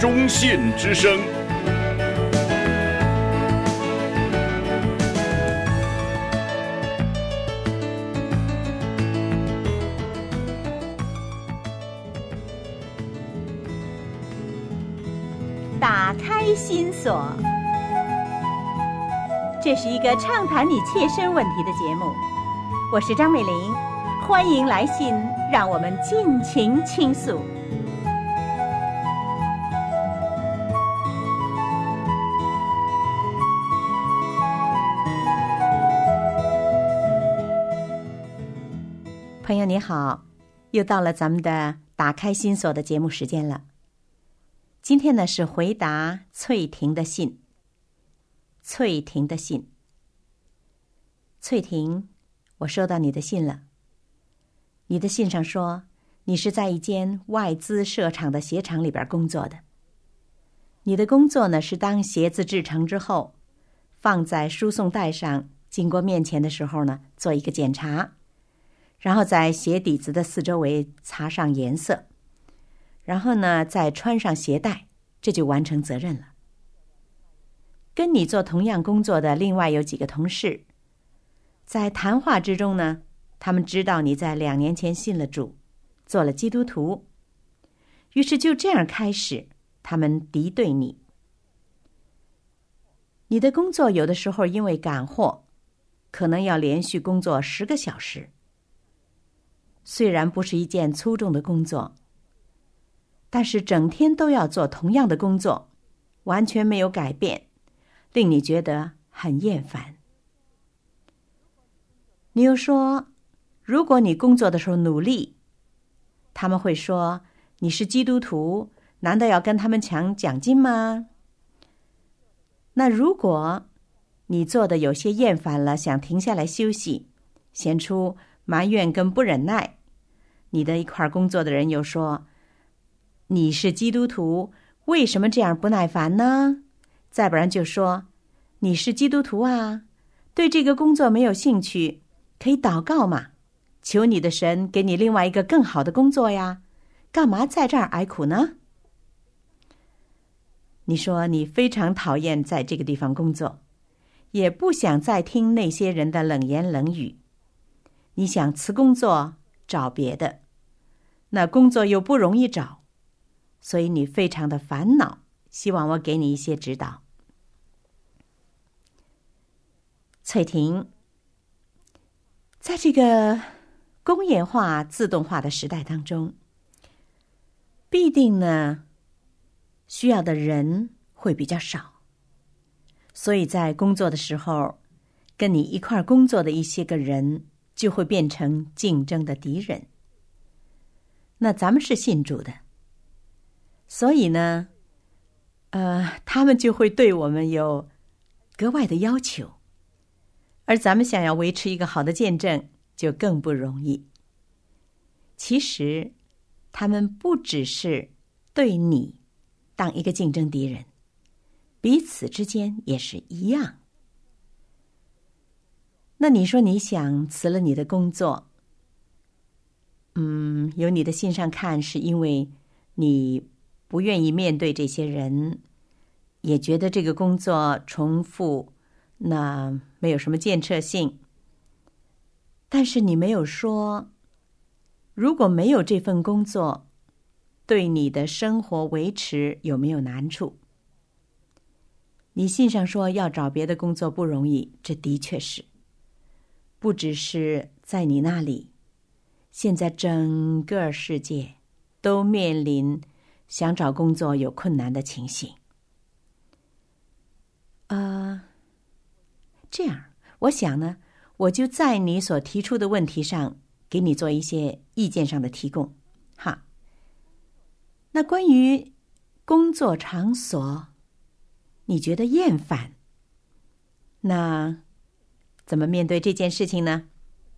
中信之声。 打开心锁，这是一个畅谈你切身问题的节目。我是张美玲，欢迎来信，让我们尽情倾诉。朋友你好，又到了咱们的打开心锁的节目时间了。今天呢是回答翠婷的信。翠婷的信，翠婷，我收到你的信了。你的信上说，你是在一间外资设厂的鞋厂里边工作的。你的工作呢是当鞋子制成之后，放在输送带上，经过面前的时候呢，做一个检查，然后在鞋底子的四周围擦上颜色。然后呢，再穿上鞋带，这就完成责任了。跟你做同样工作的另外有几个同事，在谈话之中呢，他们知道你在2年前信了主，做了基督徒，于是就这样开始，他们敌对你。你的工作有的时候因为赶货，可能要连续工作10个小时。虽然不是一件粗重的工作，但是整天都要做同样的工作，完全没有改变，令你觉得很厌烦。你又说，如果你工作的时候努力，他们会说你是基督徒，难道要跟他们抢奖金吗？那如果你做的有些厌烦了，想停下来休息，显出埋怨跟不忍耐，你的一块工作的人又说，你是基督徒，为什么这样不耐烦呢？再不然就说，你是基督徒啊，对这个工作没有兴趣，可以祷告嘛，求你的神给你另外一个更好的工作呀，干嘛在这儿挨苦呢？你说你非常讨厌在这个地方工作，也不想再听那些人的冷言冷语，你想辞工作找别的，那工作又不容易找，所以你非常的烦恼，希望我给你一些指导。翠婷，在这个工业化、自动化的时代当中，必定呢需要的人会比较少，所以在工作的时候，跟你一块工作的一些个人就会变成竞争的敌人。那咱们是信主的，所以呢他们就会对我们有格外的要求，而咱们想要维持一个好的见证就更不容易。其实他们不只是对你当一个竞争敌人，彼此之间也是一样。那你说你想辞了你的工作，由你的信上看，是因为你不愿意面对这些人，也觉得这个工作重复，那没有什么建设性。但是你没有说，如果没有这份工作，对你的生活维持有没有难处？你信上说要找别的工作不容易，这的确是，不只是在你那里，现在整个世界都面临想找工作有困难的情形。这样，我想呢，我就在你所提出的问题上，给你做一些意见上的提供。哈，那关于工作场所，你觉得厌烦，那怎么面对这件事情呢？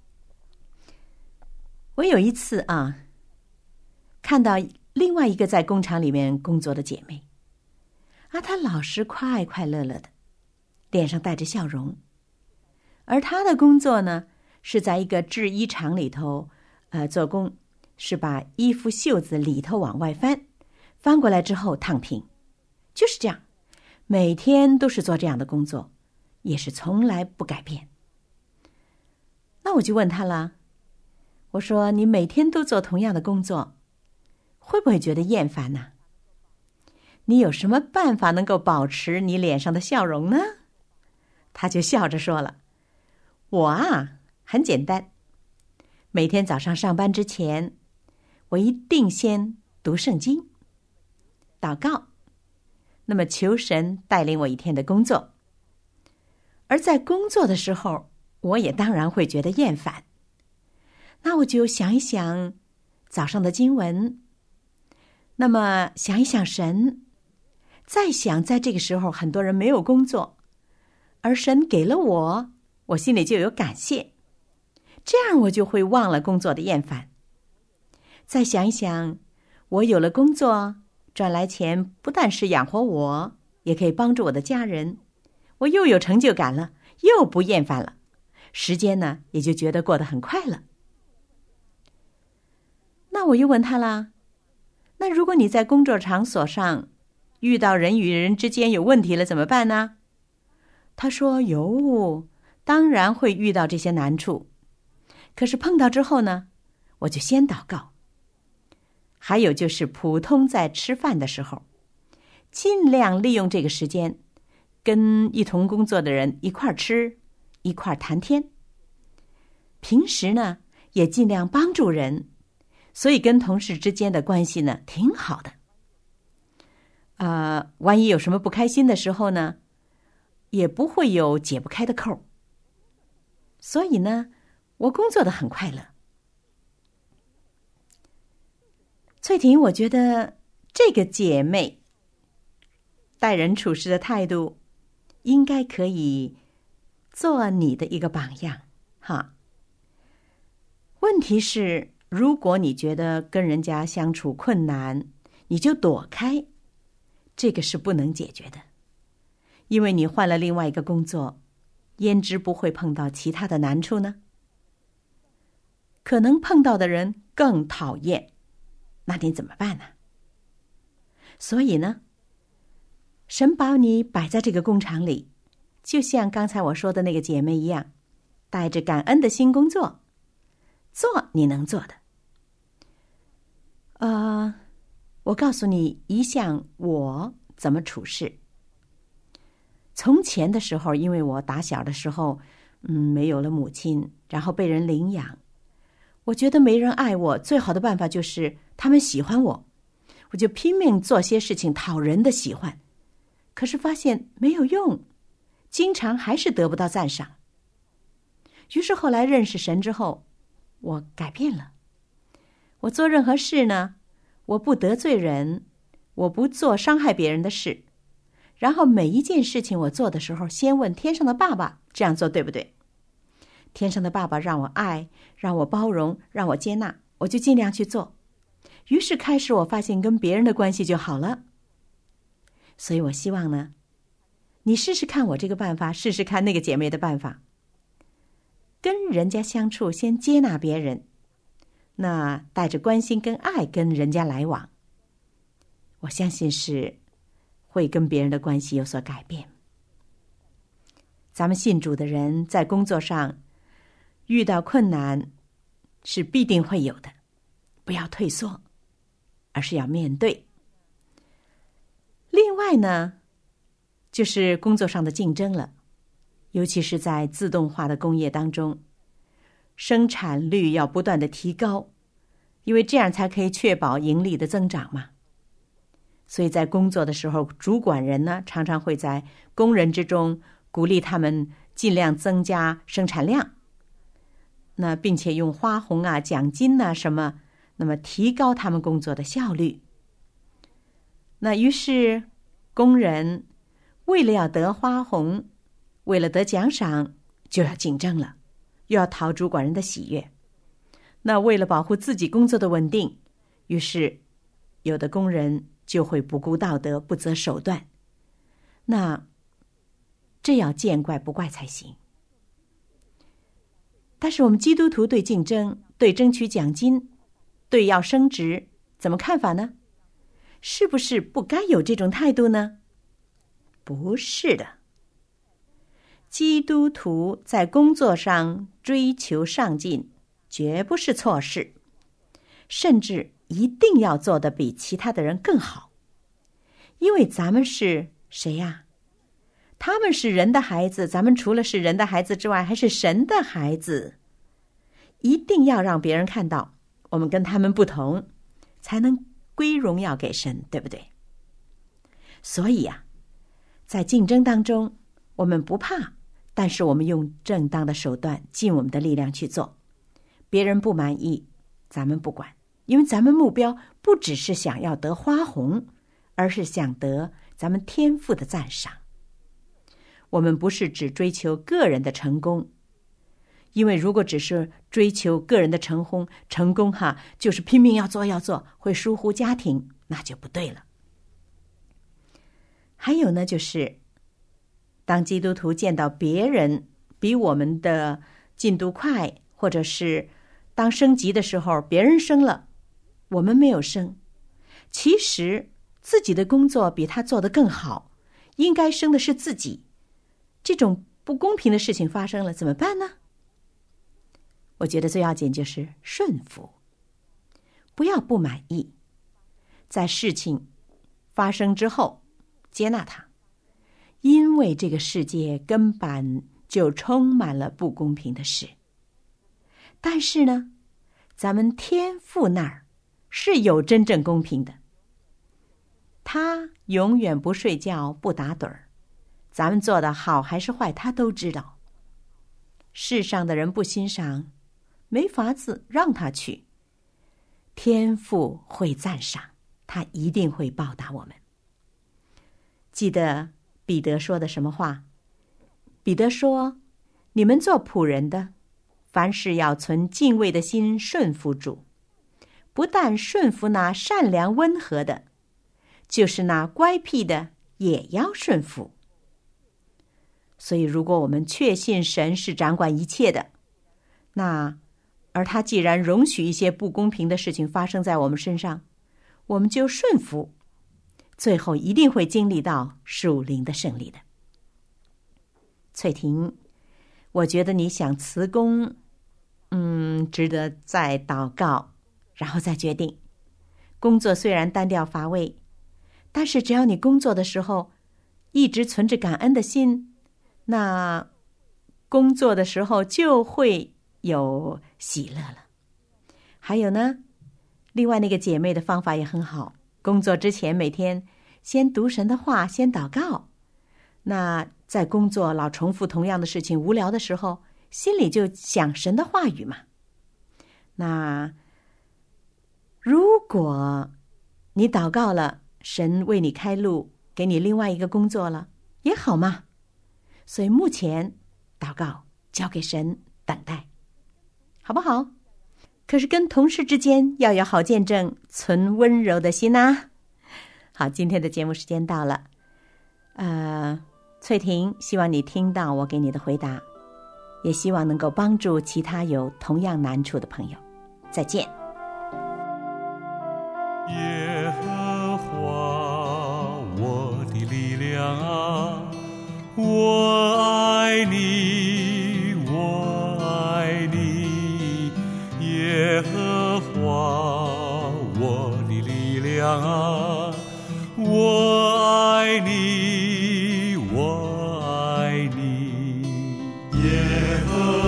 我有一次看到另外一个在工厂里面工作的姐妹，她老是快快乐乐的，脸上带着笑容。而她的工作呢，是在一个制衣厂里头做工，是把衣服袖子里头往外翻，翻过来之后烫平， 就是这样，每天都是做这样的工作，也是从来不改变。那我就问他了，我说你每天都做同样的工作，会不会觉得厌烦呢？你有什么办法能够保持你脸上的笑容呢？他就笑着说了，我啊，很简单，每天早上上班之前，我一定先读圣经，祷告，那么求神带领我一天的工作。而在工作的时候，我也当然会觉得厌烦。那我就想一想早上的经文，那么想一想神，再想在这个时候很多人没有工作，而神给了我心里就有感谢，这样我就会忘了工作的厌烦。再想一想，我有了工作，赚来钱不但是养活我，也可以帮助我的家人，我又有成就感了，又不厌烦了，时间呢也就觉得过得很快乐。那我又问他了，那如果你在工作场所上遇到人与人之间有问题了怎么办呢？他说有，当然会遇到这些难处，可是碰到之后呢，我就先祷告。还有就是普通在吃饭的时候，尽量利用这个时间跟一同工作的人一块儿吃，一块儿谈天。平时呢也尽量帮助人，所以跟同事之间的关系呢挺好的。万一有什么不开心的时候呢，也不会有解不开的扣。所以呢，我工作得很快乐。翠婷，我觉得这个姐妹待人处事的态度应该可以做你的一个榜样哈。问题是，如果你觉得跟人家相处困难，你就躲开，这个是不能解决的。因为你换了另外一个工作，焉知不会碰到其他的难处呢？可能碰到的人更讨厌，那你怎么办呢？所以呢，神把你摆在这个工厂里，就像刚才我说的那个姐妹一样，带着感恩的心工作，做你能做的。我告诉你一项我怎么处事。从前的时候，因为我打小的时候，没有了母亲，然后被人领养，我觉得没人爱我，最好的办法就是他们喜欢我，我就拼命做些事情讨人的喜欢，可是发现没有用，经常还是得不到赞赏。于是后来认识神之后，我改变了。我做任何事呢，我不得罪人，我不做伤害别人的事，然后每一件事情我做的时候，先问天上的爸爸，这样做对不对？天上的爸爸让我爱，让我包容，让我接纳，我就尽量去做。于是开始我发现跟别人的关系就好了。所以我希望呢，你试试看我这个办法，试试看那个姐妹的办法。跟人家相处，先接纳别人，那带着关心跟爱跟人家来往，我相信是会跟别人的关系有所改变。咱们信主的人在工作上遇到困难是必定会有的，不要退缩，而是要面对。另外呢，就是工作上的竞争了，尤其是在自动化的工业当中，生产率要不断的提高，因为这样才可以确保盈利的增长嘛。所以在工作的时候，主管人呢常常会在工人之中鼓励他们尽量增加生产量，那并且用花红啊、奖金啊什么，那么提高他们工作的效率。那于是工人为了要得花红，为了得奖赏，就要竞争了，又要讨主管人的喜悦。那为了保护自己工作的稳定，于是有的工人就会不顾道德，不择手段。那这要见怪不怪才行。但是我们基督徒对竞争、对争取奖金、对要升职，怎么看法呢？是不是不该有这种态度呢？ 不是的。基督徒在工作上追求上进，绝不是错事，甚至一定要做得比其他的人更好。因为咱们是谁呀？他们是人的孩子，咱们除了是人的孩子之外，还是神的孩子。一定要让别人看到我们跟他们不同，才能归荣耀给神，对不对？所以啊，在竞争当中，我们不怕，但是我们用正当的手段，尽我们的力量去做。别人不满意，咱们不管，因为咱们目标不只是想要得花红，而是想得咱们天父的赞赏。我们不是只追求个人的成功，因为如果只是追求个人的成功就是拼命要做，会疏忽家庭，那就不对了。还有呢，就是当基督徒见到别人比我们的进度快，或者是当升级的时候别人升了，我们没有升，其实自己的工作比他做得更好，应该升的是自己。这种不公平的事情发生了，怎么办呢？我觉得最要紧就是顺服，不要不满意，在事情发生之后接纳它，因为这个世界根本就充满了不公平的事。但是呢，咱们天父那儿是有真正公平的，他永远不睡觉不打盹儿，咱们做的好还是坏他都知道。世上的人不欣赏，没法子让他去，天父会赞赏，他一定会报答我们。记得彼得说的什么话？彼得说，你们做仆人的，凡事要存敬畏的心顺服主，不但顺服那善良温和的，就是那乖僻的也要顺服。所以如果我们确信神是掌管一切的，而他既然容许一些不公平的事情发生在我们身上，我们就顺服，最后一定会经历到属灵的胜利的。翠婷，我觉得你想辞工，值得再祷告，然后再决定。工作虽然单调乏味，但是只要你工作的时候一直存着感恩的心，那工作的时候就会有喜乐了。还有呢，另外那个姐妹的方法也很好，工作之前每天先读神的话，先祷告。那在工作老重复同样的事情，无聊的时候，心里就想神的话语嘛。那如果你祷告了，神为你开路，给你另外一个工作了，也好嘛。所以目前祷告交给神，等待，好不好？可是跟同事之间要有好见证，存温柔的心啊。好，今天的节目时间到了，翠婷，希望你听到我给你的回答，也希望能够帮助其他有同样难处的朋友。再见。 耶和华我的力量啊，我爱你，我爱你，耶和华我的力量啊，我爱你，我爱你，耶和